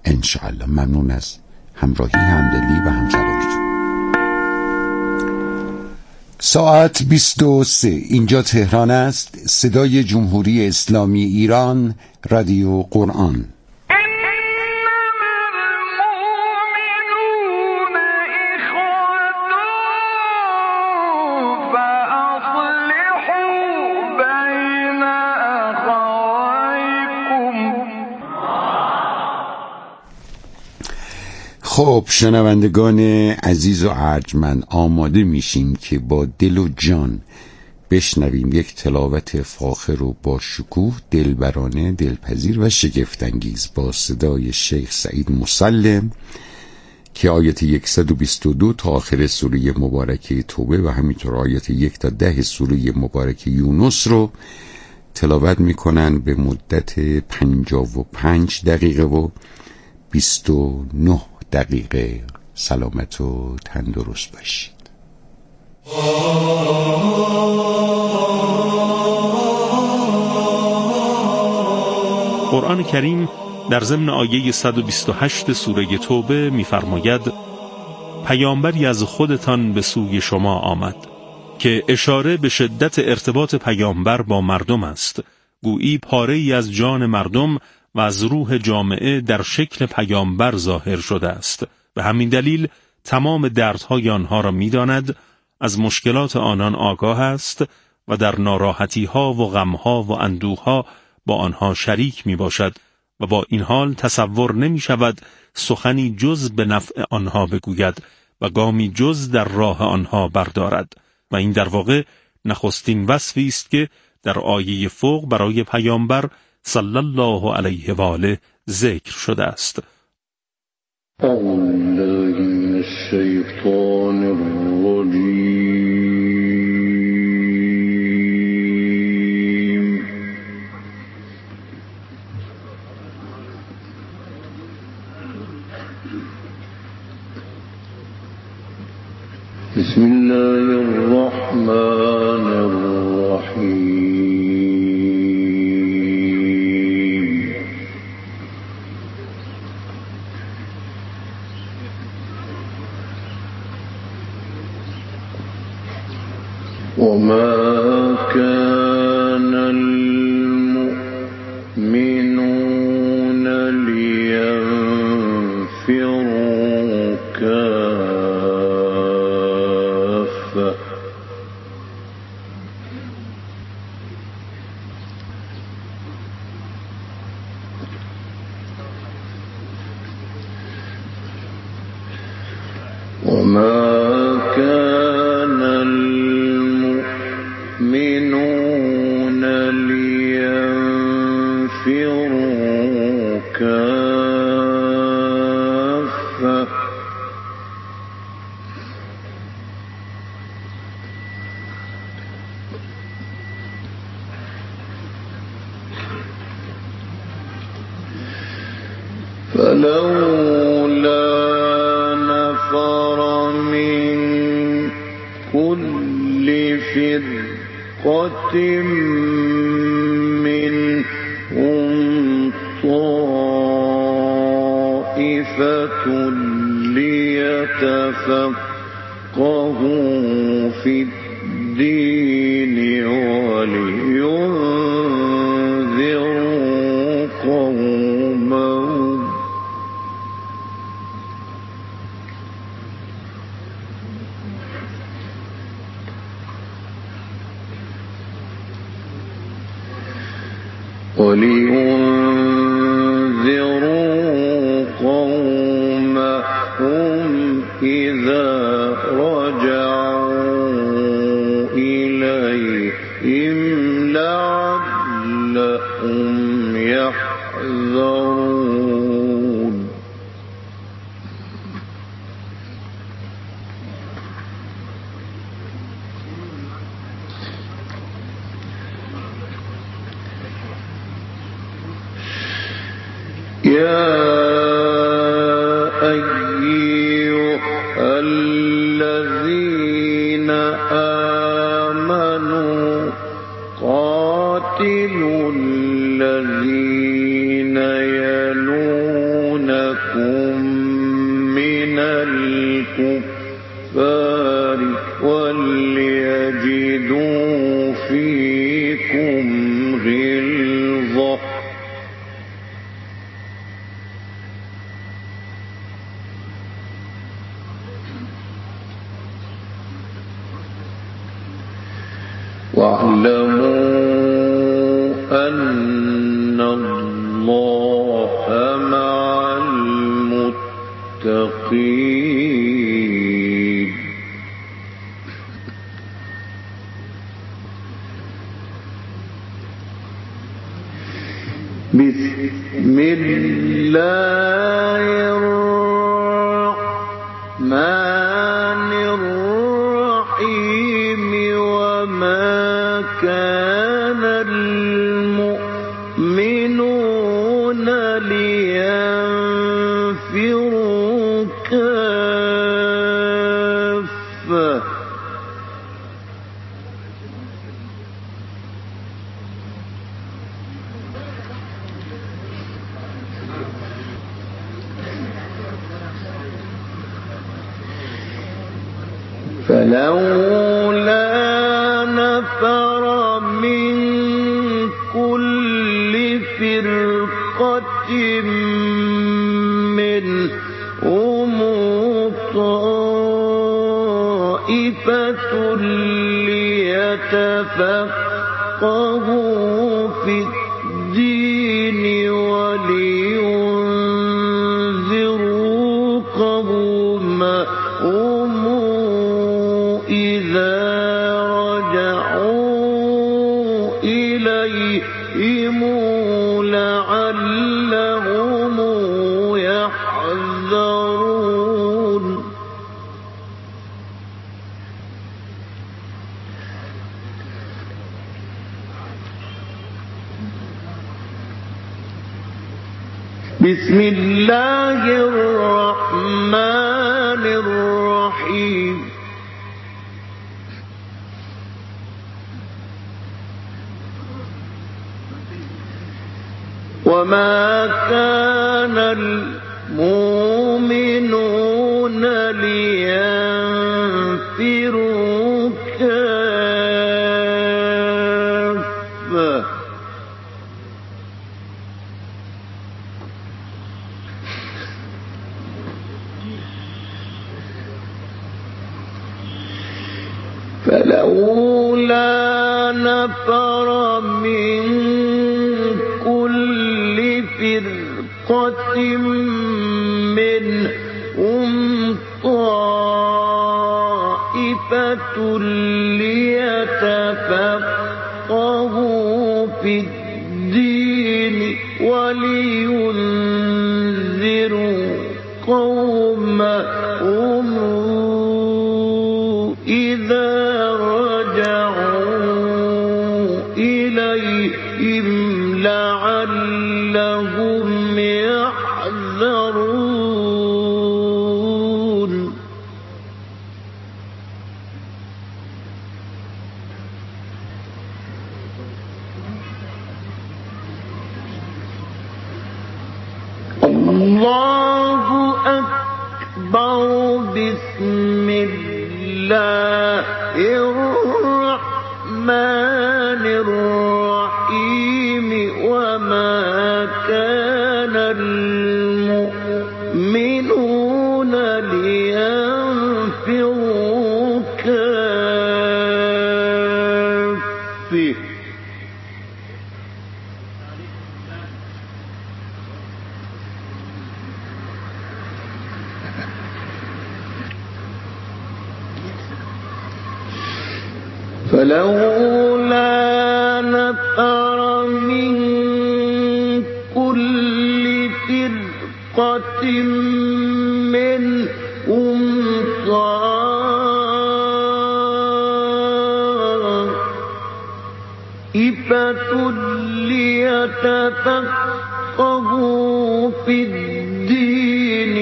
انشاءالله. ممنون از همراهی، همدلی و همسراییتون. ساعت 23 اینجا تهران است. صدای جمهوری اسلامی ایران، رادیو قرآن. خب شنوندگان عزیز و ارجمند، آماده میشیم که با دل و جان بشنویم یک تلاوت فاخر و با شکوه، دلبرانه، دلپذیر و شگفت‌انگیز با صدای شیخ سعید مسلم که آیت 122 تا آخر سوره مبارکه توبه و همینطور آیت 1 تا 10 سوره مبارکه یونس رو تلاوت میکنن به مدت 55 دقیقه و 29 دقیقه. سلامت و تندرست باشید. قرآن کریم در ضمن آیه 128 سوره توبه می‌فرماید پیامبری از خودتان به سوی شما آمد، که اشاره به شدت ارتباط پیامبر با مردم است، گویی پاره‌ای از جان مردم و از روح جامعه در شکل پیامبر ظاهر شده است. به همین دلیل تمام دردهای آنها را می‌داند، از مشکلات آنان آگاه است و در ناراحتی‌ها و غم‌ها و اندوه‌ها با آنها شریک می‌باشد و با این حال تصور نمی‌شود سخنی جز به نفع آنها بگوید و گامی جز در راه آنها بردارد. و این در واقع نخستین وصفی است که در آیه فوق برای پیامبر صلی الله علیه و آله ذکر شده است. اعوذ بالله من الشیطان الرجیم. بسم الله الرحمن الرحیم. وما كان المؤمنون لينفروا كافة وما كان المؤمنون لينفروا كافة فلولا نفر من كل فرقة منهم طائفة ليتفقهوا في الدين ولينذروا قومهم إذا رجعوا إليهم لعلهم يحذرون. يا أيها الذين آمنوا قاتلوا الذين يلونكم من الكفار وليجدوا فيكم غلظة واعلموا أن الله مع المتقين بسم الله الرحمن الرحيم وما كان المؤمنون لينفروا كافة فلولا نفر من كل فرقة منهم طائفة ليتفقهوا في الدين ولينذروا قومهم إذا رجعوا إليهم لعلهم يحذرون بسم الله الرحمن الرحيم وما كان المؤمنون لينفروا كافة فلولا نفر من كل فرقة منهم طائفة ليتفقهوا في الدين ولينذروا قومهم إذا رجعوا إليهم لعلهم يحذرون الله أكبر بسم الله الرحمن الرحيم وما كان المؤمنون لينفروا كافة فلولا نفر من كل فرقة منهم طائفة ليتفقهوا في الدين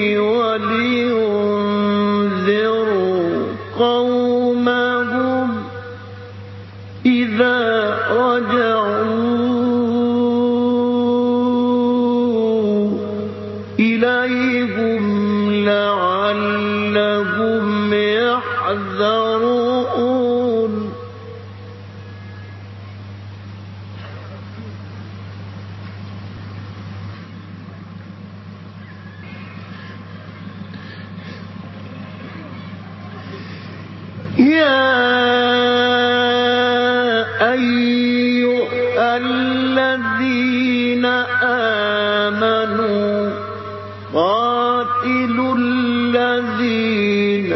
ولينذروا قومهم إذا رجعوا إليهم لعلهم يحذرون يا أيها الذين آمنوا قاتلوا الذين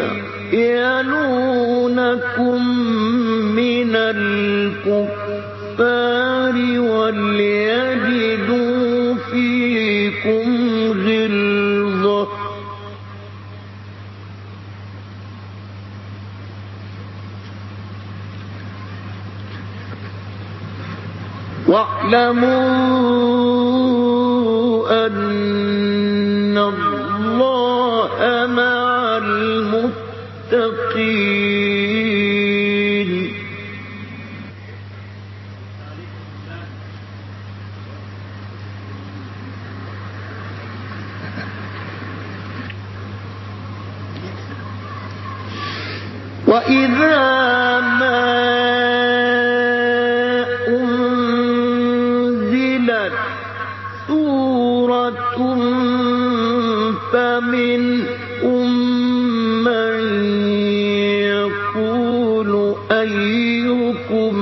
يلونكم من الكفار وليجدوا فيكم غلظة واعلموا أن الله مع المتقين وإذا ما فمنهم من يقول أيكم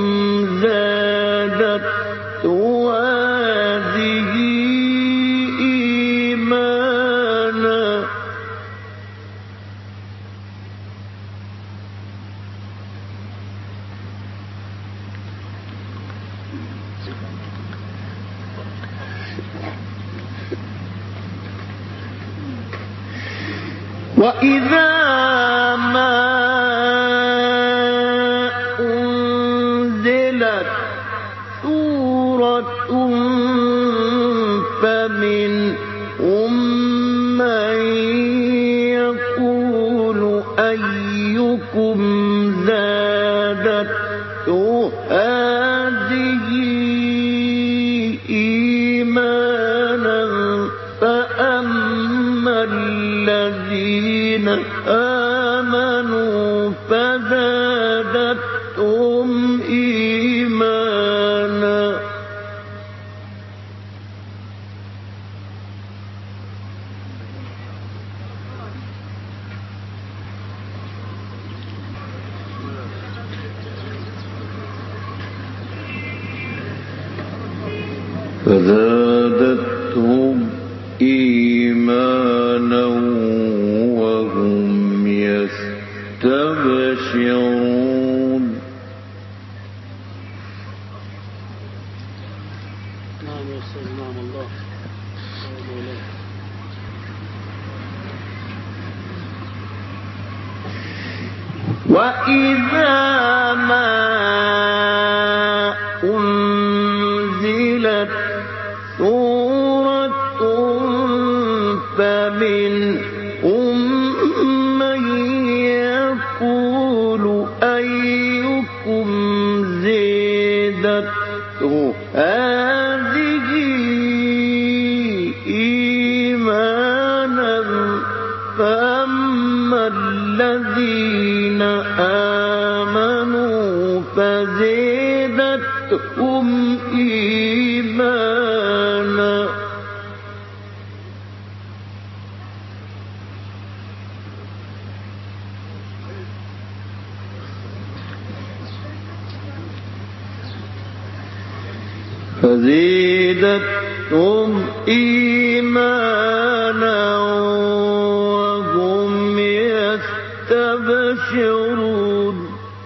زادته هذه إيمانا وإذا ما أنزلت سورة فمنهم من يقول أيكم زادته هذه إيمانا فأما الذين آمنوا فزادتهم إيمانا إيمانا وهم يستبشرون نعم يا أستاذ نعم الله وإذا ما أنزلت سورة فمنهم من يقول أيكم زادته هذه إيمانا فأما الذين آمنوا فزادتهم إيمانا فزادتهم إيمانا وهم يستبشرون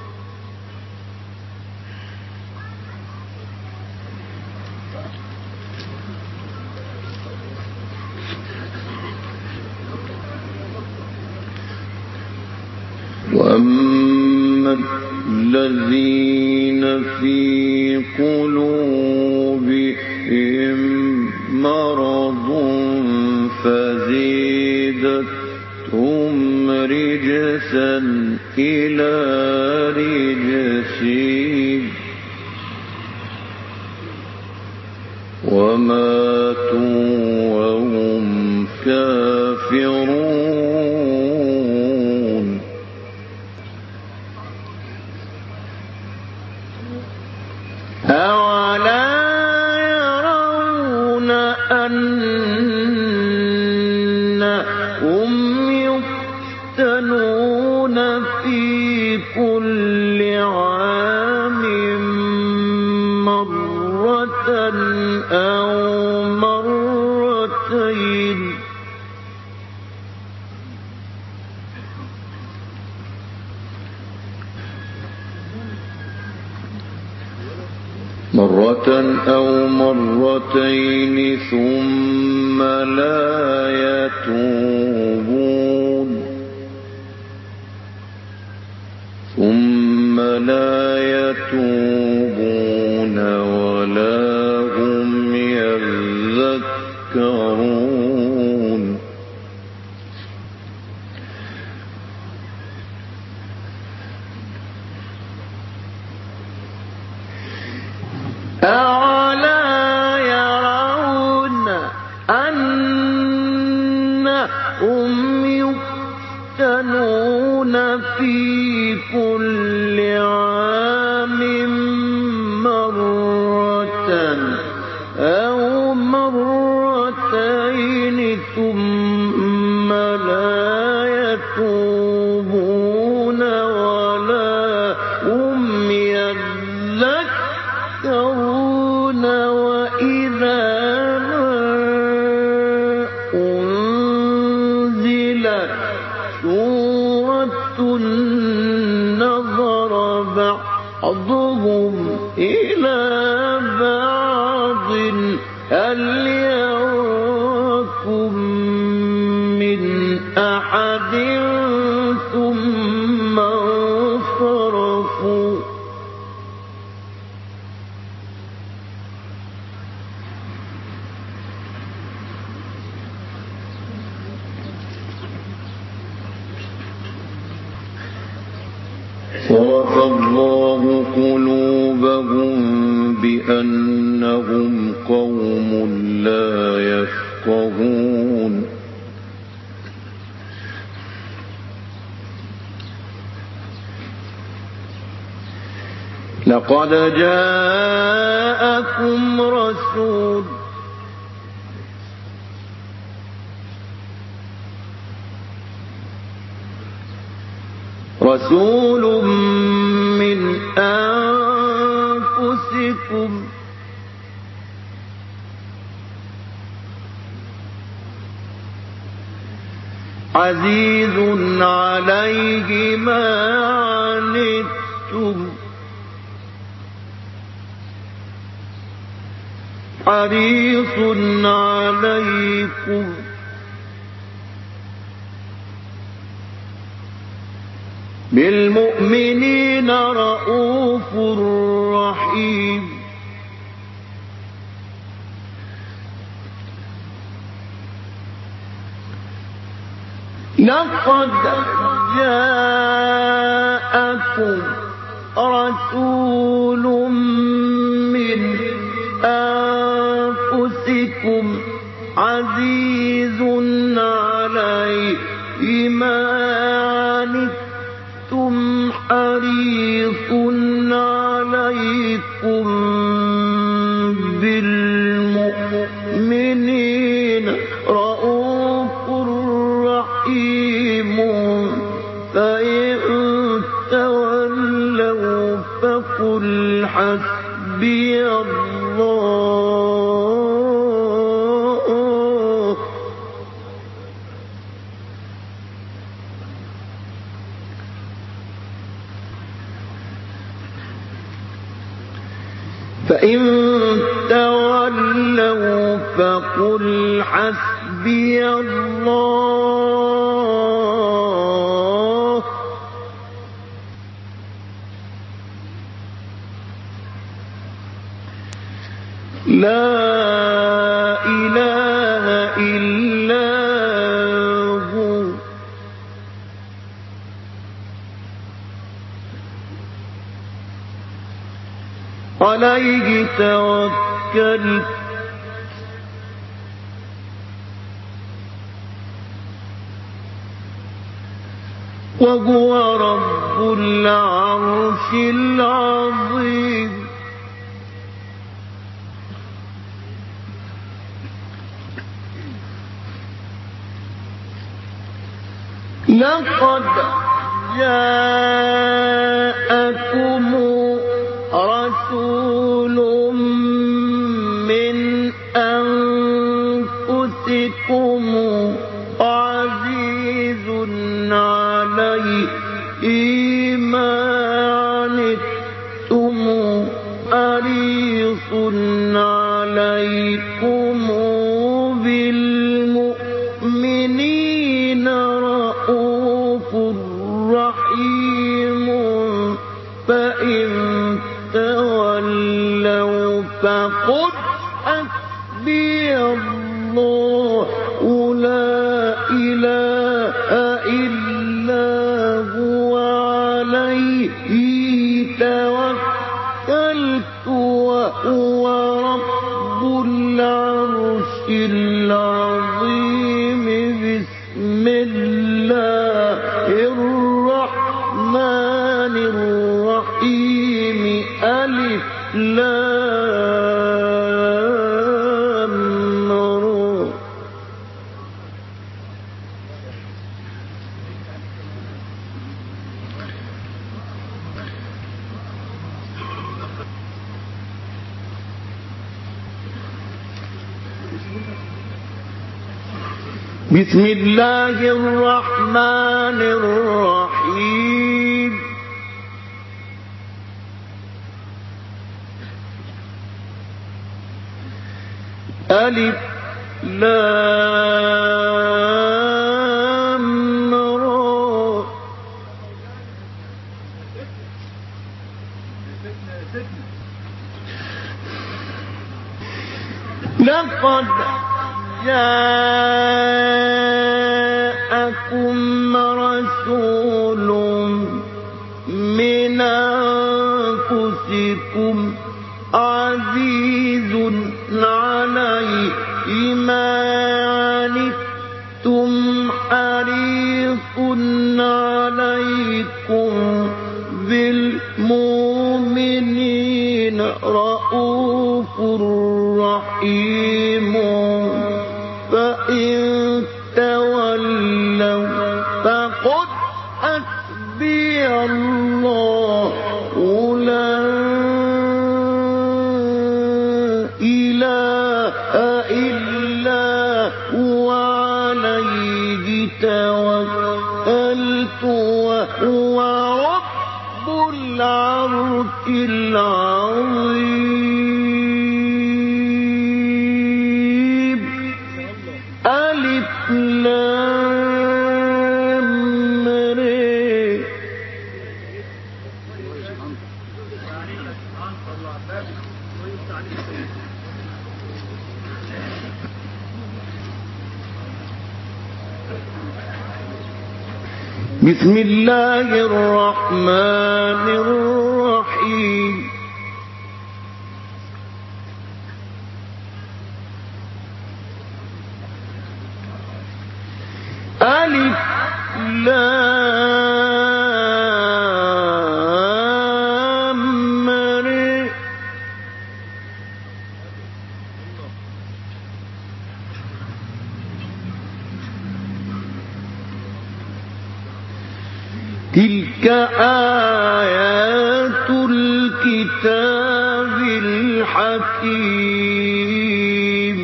وأما الذين في قلوبهم مرض فزادتهم رجسا إلى رجسهم وماتوا وهم كافرون مرة أو مرتين ثم لا يتوبون ولا هم يذكرون أولا يرون أنهم يفتنون في كل عام مرة أو مرتين ثم لا يتوبون ولا هم يذكرون وإذا أنزلت سورة نظر بعضهم إلى بعض هل يراكم من أحد ثم انصرفوا صرف الله قلوبهم بأنهم قوم لا يفقهون لقد جاءكم رسول من أنفسكم عزيز عليه ما عنتم حريص عليكم بالمؤمنين رءوف رحيم لقد جاءكم رسول من أنفسكم عزيز عليه ما عنتم حريص عليكم بالمؤمنين رءوف رحيم فإن تولوا فقل حسبي الله فإن تولوا فقل حسبي الله لا إله إلا هو عليه توكلت وهو رب العرش العظيم لقد جاءكم رسول من أنفسكم عزيز عليه ما عنتم حريص بالمؤمنين رؤوف رحيم فإن تولوا فقل حسبي الله لا إله إلا هو عليه توكلت وهو رب العرش العظيم بسم الله الرحمن الرحيم ألف لام را بسم الله الرحمن الرحيم ألف لام را لقد جاءكم رسول من أنفسكم عزيز عليه ما عنتم حريص عليكم بالمؤمنين رؤوف رحيم فإن تولوا فقل حسبي الله لا إله إلا هو عليه توكلت وهو رب العرش العظيم ألف لام را بسم الله الرحمن الرحيم ألف لام را تلك آيات الكتاب الحكيم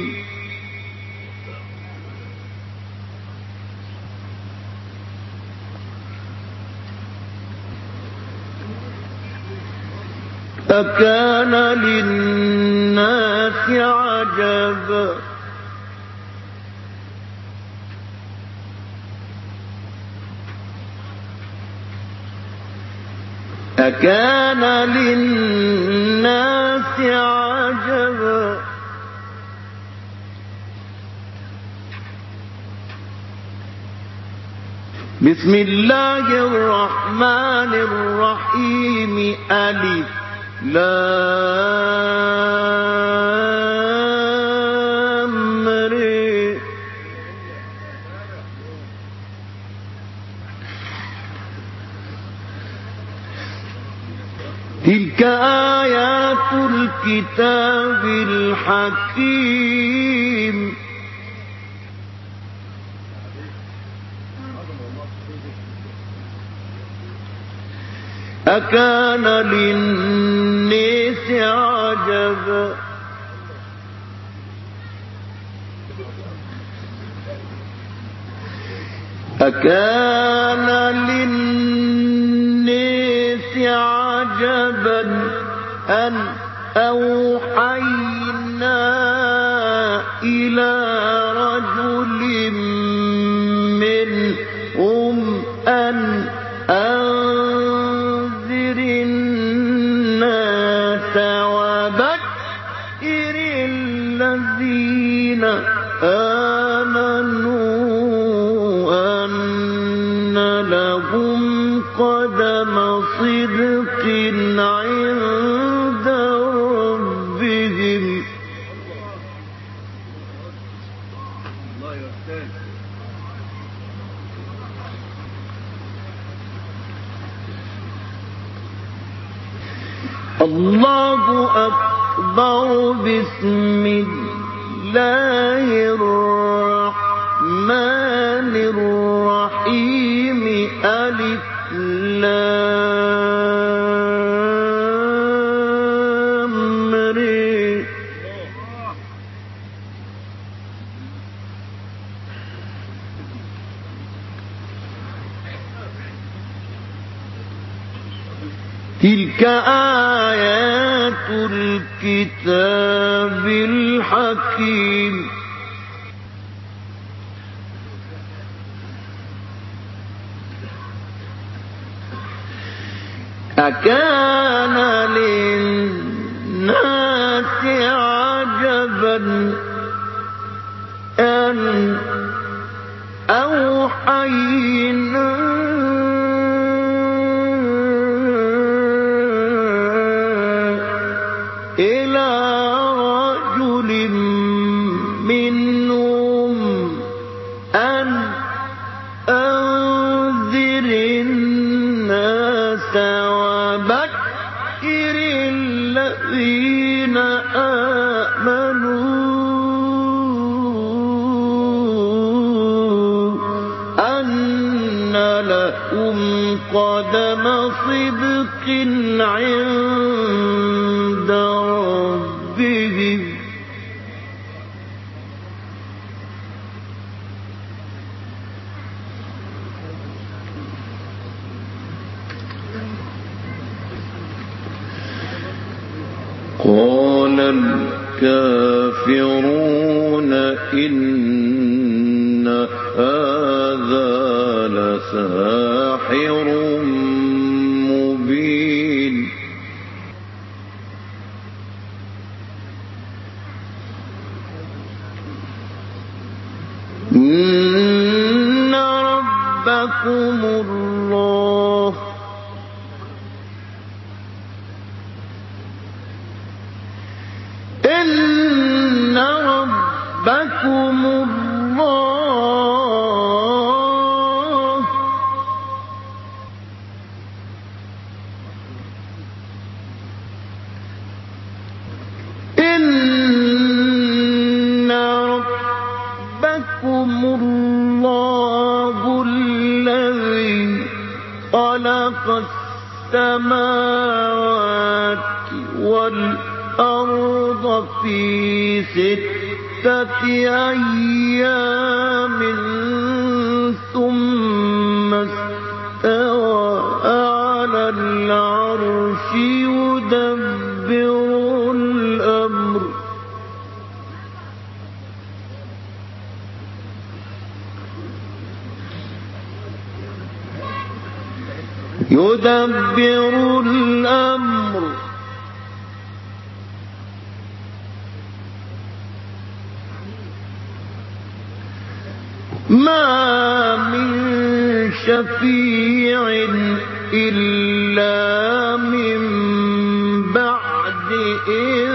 أكان للناس عجبا أكان للناس عجبا بسم الله الرحمن الرحيم ألف لام را تلك آيات الكتاب الحكيم أكان للناس عجبا أكان للناس عجبا أن أوحينا إلى رجل منهم أن أنذر الناس وبشر الذين آمنوا أن لهم قدم صدق عند ربهم. الله أكبر. بسم الله الرحمن الرحيم. ألف لام ر. تلك آيات الكتاب الحكيم. أكان للناس عجبا أن أوحينا إلى رجل منهم أن أنذر الناس وبشر الذين آمنوا أن لهم قدم صدق عند ربهم. قال الكافرون إن هذا لساحر مبين. إن ربكم الله إن ربكم الله إن ربكم الله الذي خلق السماوات والأرض في 6 أيام ثم استوى على العرش يدبر الأمر ما من شفيع إلا من بعد إذن